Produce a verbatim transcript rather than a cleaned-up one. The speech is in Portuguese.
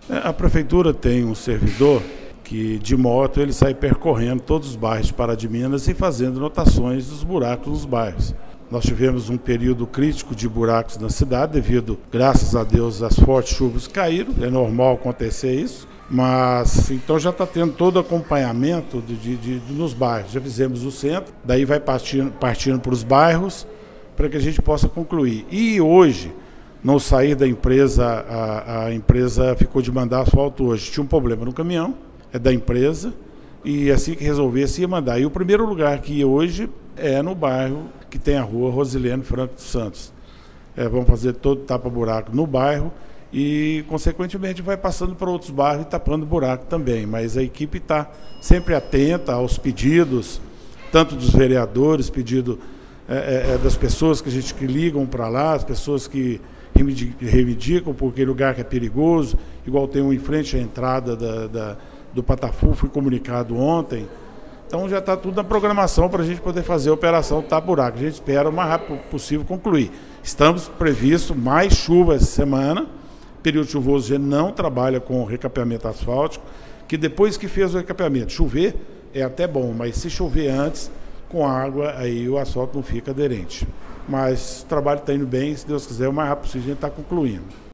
A prefeitura tem um servidor que de moto ele sai percorrendo todos os bairros de Pará de Minas e fazendo notações dos buracos nos bairros. Nós tivemos um período crítico de buracos na cidade devido, graças a Deus, às fortes chuvas que caíram. É normal acontecer isso, mas então já está tendo todo o acompanhamento de, de, de, nos bairros. Já fizemos o centro, daí vai partindo, partindo para os bairros para que a gente possa concluir. E hoje, no sair da empresa, a, a empresa ficou de mandar asfalto hoje. Tinha um problema no caminhão, é da empresa, e assim que resolvesse ia mandar. E o primeiro lugar que ia hoje é no bairro que tem a rua Rosilene Franco dos Santos. É, vamos fazer todo tapa-buraco no bairro e, consequentemente, vai passando para outros bairros e tapando buraco também. Mas a equipe está sempre atenta aos pedidos, tanto dos vereadores, pedido é, é, das pessoas que a gente que ligam para lá, as pessoas que reivindicam porque lugar que é perigoso, igual tem um em frente à entrada da, da, do Patafu, fui comunicado ontem. Então já está tudo na programação para a gente poder fazer a operação Tapa Buraco. A gente espera o mais rápido possível concluir. Estamos previsto mais chuva essa semana. Período chuvoso a gente não trabalha com recapeamento asfáltico, que depois que fez o recapeamento, chover é até bom, mas se chover antes, com água, aí o asfalto não fica aderente. Mas o trabalho está indo bem, se Deus quiser, o mais rápido possível a gente está concluindo.